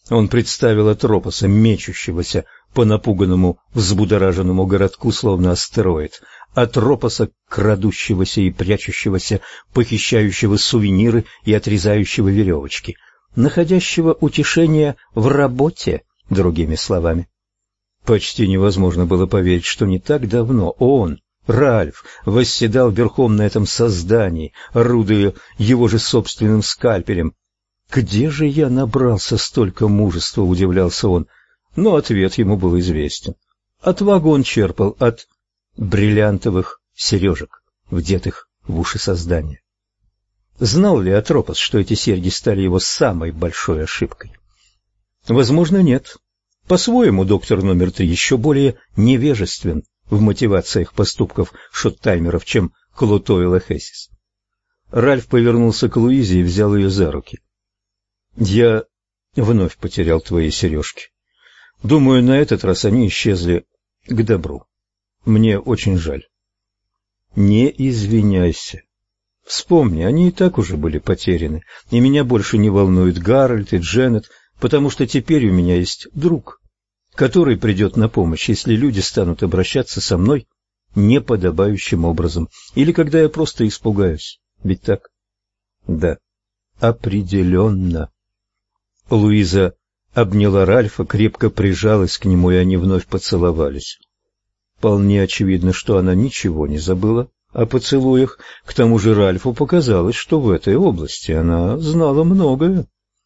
Он представил Атропоса, мечущегося по напуганному, взбудораженному городку, словно астероид, Атропоса, крадущегося и прячущегося, похищающего сувениры и отрезающего веревочки, находящего утешение в работе, другими словами. Почти невозможно было поверить, что не так давно он, Ральф, восседал верхом на этом создании, орудуя его же собственным скальпелем. «Где же я набрался столько мужества?» — удивлялся он, но ответ ему был известен. Отвагу он черпал от бриллиантовых сережек, вдетых в уши создания. Знал ли Атропос, что эти серьги стали его самой большой ошибкой? Возможно, нет. По-своему, доктор номер 3 еще более невежествен в мотивациях поступков шоттаймеров, чем Клотойл Эхесис. Ральф повернулся к Луизе и взял ее за руки. «Я вновь потерял твои сережки. Думаю, на этот раз они исчезли к добру. Мне очень жаль». «Не извиняйся. Вспомни, они и так уже были потеряны, и меня больше не волнуют Гарольд и Дженнет, потому что теперь у меня есть друг, который придет на помощь, если люди станут обращаться со мной неподобающим образом, или когда я просто испугаюсь. Ведь так?» «Да, определенно». Луиза обняла Ральфа, крепко прижалась к нему, и они вновь поцеловались. Вполне очевидно, что она ничего не забыла о поцелуях. К тому же Ральфу показалось, что в этой области она знала многое.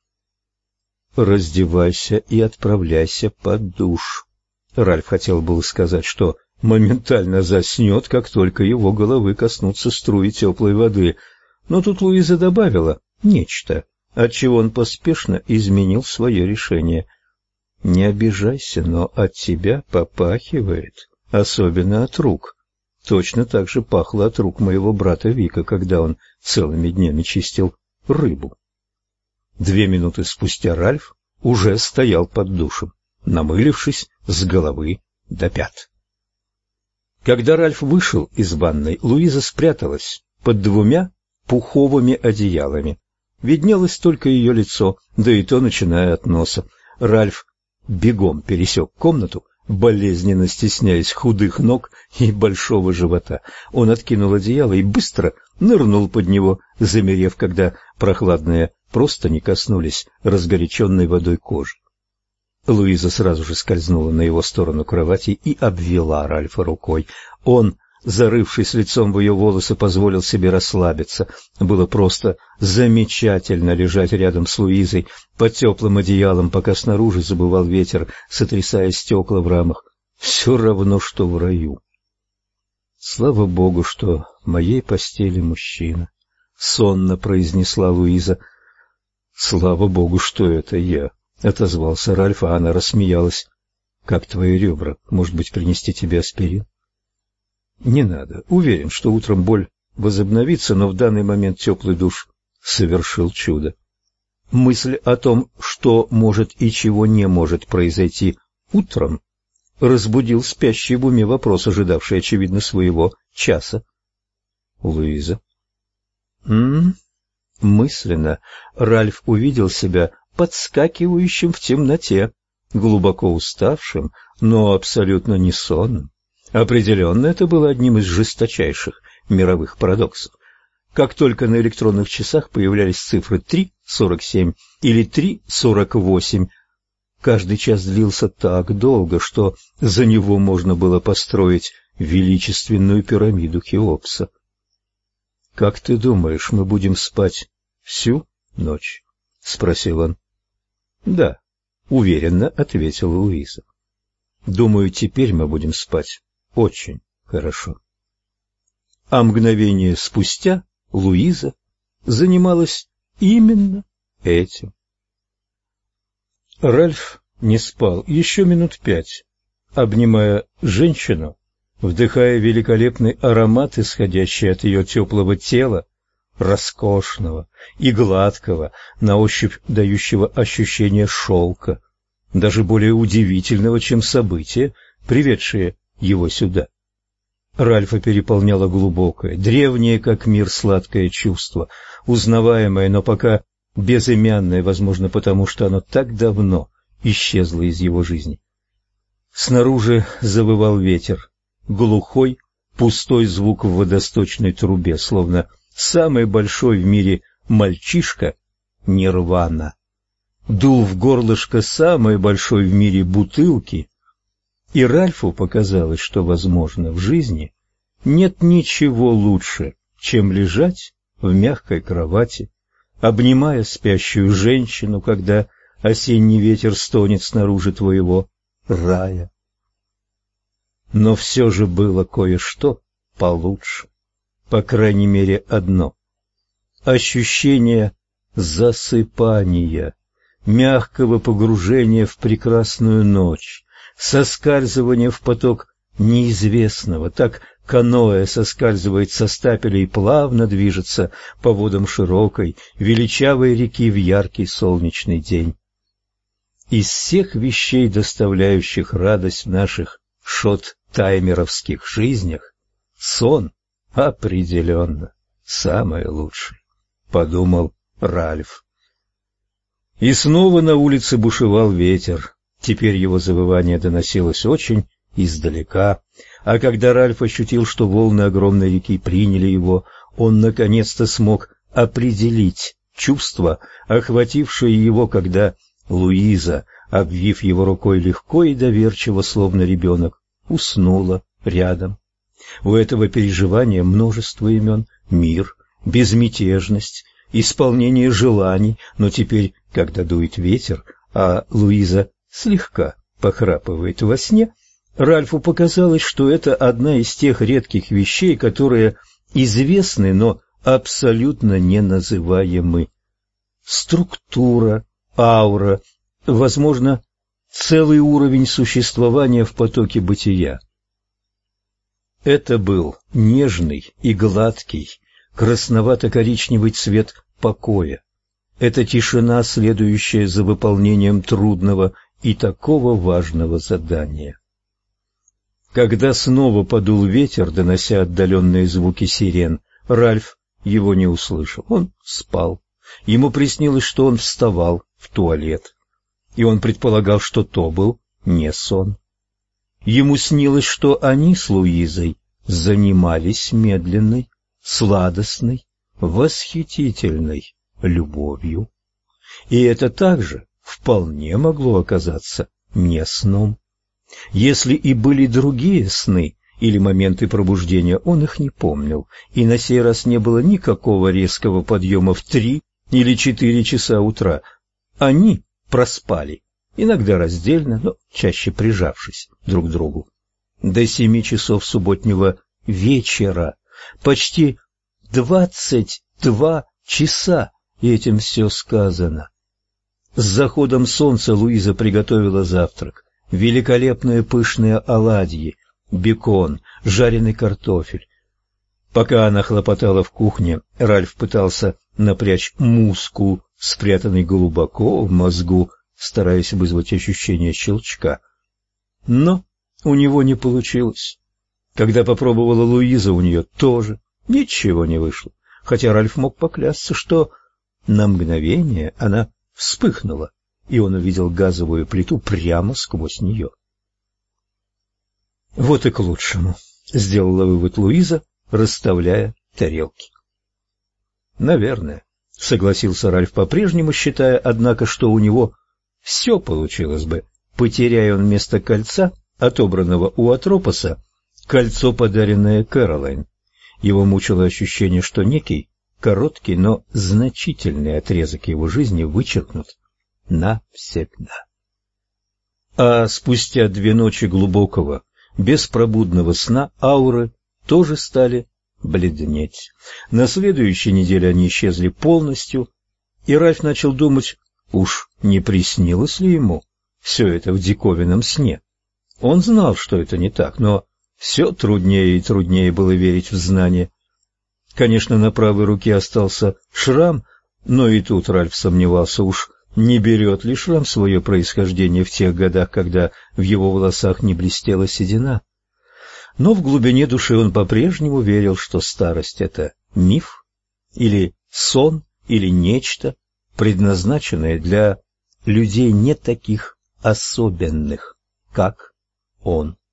«Раздевайся и отправляйся под душ». Ральф хотел было сказать, что моментально заснет, как только его головы коснутся струи теплой воды, но тут Луиза добавила нечто, отчего он поспешно изменил свое решение. «Не обижайся, но от тебя попахивает, особенно от рук. Точно так же пахло от рук моего брата Вика, когда он целыми днями чистил рыбу». 2 минуты спустя Ральф уже стоял под душем, намылившись с головы до пят. Когда Ральф вышел из ванной, Луиза спряталась под 2 пуховыми одеялами. Виднелось только ее лицо, да и то начиная от носа. Ральф бегом пересек комнату, болезненно стесняясь худых ног и большого живота. Он откинул одеяло и быстро нырнул под него, замерев, когда прохладные простыни коснулись разгоряченной водой кожи. Луиза сразу же скользнула на его сторону кровати и обвела Ральфа рукой. Он, зарывшись лицом в ее волосы, позволил себе расслабиться. Было просто замечательно лежать рядом с Луизой под теплым одеялом, пока снаружи забывал ветер, сотрясая стекла в рамах. Все равно, что в раю. «Слава Богу, что в моей постели мужчина», — сонно произнесла Луиза. «Слава Богу, что это я», — отозвался Ральф, а она рассмеялась. «Как твои ребра? Может быть, принести тебе аспирин?» «Не надо. Уверен, что утром боль возобновится, но в данный момент теплый душ совершил чудо». Мысль о том, что может и чего не может произойти утром, разбудил спящий в уме вопрос, ожидавший, очевидно, своего часа. «Луиза?» Мысленно Ральф увидел себя подскакивающим в темноте, глубоко уставшим, но абсолютно не сонным. Определенно, это было одним из жесточайших мировых парадоксов. Как только на электронных часах появлялись цифры 3:47 или 3:48, каждый час длился так долго, что за него можно было построить величественную пирамиду Хеопса. «Как ты думаешь, мы будем спать всю ночь?» — спросил он. «Да», — уверенно ответила Луиза. «Думаю, теперь мы будем спать очень хорошо». А мгновение спустя Луиза занималась именно этим. Ральф не спал еще минут 5, обнимая женщину, вдыхая великолепный аромат, исходящий от ее теплого тела, роскошного и гладкого, на ощупь дающего ощущение шелка, даже более удивительного, чем события, приведшие его сюда. Ральфа переполняло глубокое, древнее, как мир, сладкое чувство, узнаваемое, но пока безымянное, возможно, потому что оно так давно исчезло из его жизни. Снаружи завывал ветер, глухой, пустой звук в водосточной трубе, словно самый большой в мире мальчишка Нирвана дул в горлышко самой большой в мире бутылки, и Ральфу показалось, что, возможно, в жизни нет ничего лучше, чем лежать в мягкой кровати, обнимая спящую женщину, когда осенний ветер стонет снаружи твоего рая. Но все же было кое-что получше, по крайней мере одно — ощущение засыпания, мягкого погружения в прекрасную ночь, соскальзывания в поток неизвестного, так каноэ соскальзывает со стапеля и плавно движется по водам широкой, величавой реки в яркий солнечный день. Из всех вещей, доставляющих радость в наших шот-таймеровских жизнях, сон определенно самое лучшее, — подумал Ральф. И снова на улице бушевал ветер. Теперь его завывание доносилось очень издалека, а когда Ральф ощутил, что волны огромной реки приняли его, он наконец-то смог определить чувство, охватившее его, когда Луиза, обвив его рукой легко и доверчиво, словно ребенок, уснула рядом. У этого переживания множество имен: мир, безмятежность, исполнение желаний, но теперь, когда дует ветер, а Луиза слегка похрапывает во сне, Ральфу показалось, что это одна из тех редких вещей, которые известны, но абсолютно не называемы. Структура, аура, возможно, целый уровень существования в потоке бытия. Это был нежный и гладкий, красновато-коричневый цвет покоя. Это тишина, следующая за выполнением трудного и такого важного задания. Когда снова подул ветер, донося отдаленные звуки сирен, Ральф его не услышал. Он спал. Ему приснилось, что он вставал в туалет, и он предполагал, что то был не сон. Ему снилось, что они с Луизой занимались медленной, сладостной, восхитительной любовью. И это также вполне могло оказаться не сном. Если и были другие сны или моменты пробуждения, он их не помнил, и на сей раз не было никакого резкого подъема в 3 или 4 часа утра. Они проспали, иногда раздельно, но чаще прижавшись друг к другу, до 7 часов субботнего вечера, почти 22 часа, и этим все сказано. С заходом солнца Луиза приготовила завтрак: великолепные пышные оладьи, бекон, жареный картофель. Пока она хлопотала в кухне, Ральф пытался напрячь мускул, спрятанный глубоко в мозгу, стараясь вызвать ощущение щелчка. Но у него не получилось. Когда попробовала Луиза, у нее тоже ничего не вышло, хотя Ральф мог поклясться, что на мгновение она вспыхнула, и он увидел газовую плиту прямо сквозь нее. «Вот и к лучшему», — сделала вывод Луиза, расставляя тарелки. «Наверное», — согласился Ральф, по-прежнему считая, однако, что у него все получилось бы, потеряя он вместо кольца, отобранного у Атропоса, кольцо, подаренное Кэролайн. Его мучило ощущение, что некий короткий, но значительный отрезок его жизни вычеркнут навсегда. А спустя 2 ночи глубокого, беспробудного сна ауры тоже стали бледнеть. На следующей неделе они исчезли полностью, и Ральф начал думать, уж не приснилось ли ему все это в диковинном сне. Он знал, что это не так, но все труднее и труднее было верить в знание. Конечно, на правой руке остался шрам, но и тут Ральф сомневался, уж не берет ли шрам свое происхождение в тех годах, когда в его волосах не блестела седина. Но в глубине души он по-прежнему верил, что старость — это миф, или сон, или нечто предназначенные для людей не таких особенных, как он.